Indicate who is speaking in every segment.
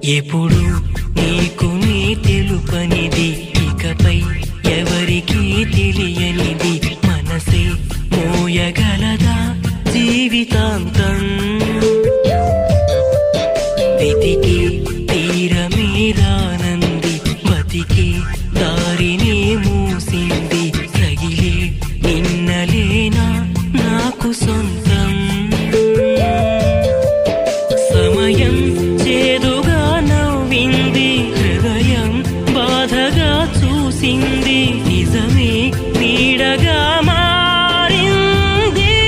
Speaker 1: ఎప్పుడు నీకు నీ తెలుపనిది, ఇకపై ఎవరికీ తెలియనిది, మనసే మోయగలదా జీవితాంతం? వెతికి తీరమే రానంది, బతికి దారినే మూసింది, రగిలే నిన్నలేనా నాకు సొంతం? సమయం చేదుగా నవ్వింది, హృదయం బాధగా చూసింది, నిజమే నీడగా మారింది.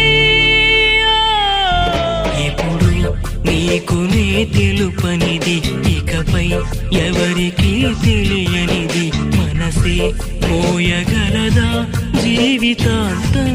Speaker 1: ఎప్పుడు నీకు నే తెలుపనిది, ఇకపై ఎవరికీ తెలియనిది, మనసే మోయగలదా జీవితాంతం?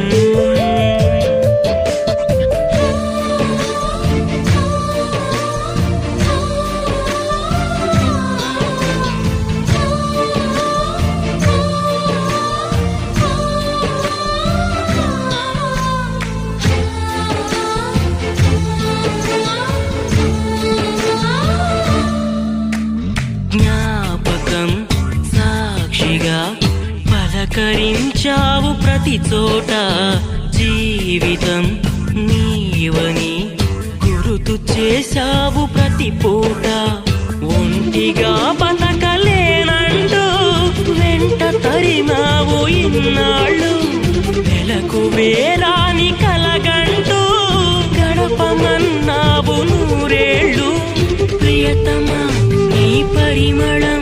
Speaker 1: జ్ఞాపకం సాక్షిగా పలకరించావు ప్రతి చోట, జీవితం నీవని గుర్తు చేశావు ప్రతి పూట. ఒంటిగా బతకలేనంటూ వెంట తరిమావు ఇన్నాళ్ళు, నెలకు వేరాని కలగంటూ గడపమన్నావు నూరేళ్ళు. ప్రియతమా నీ పరిమళ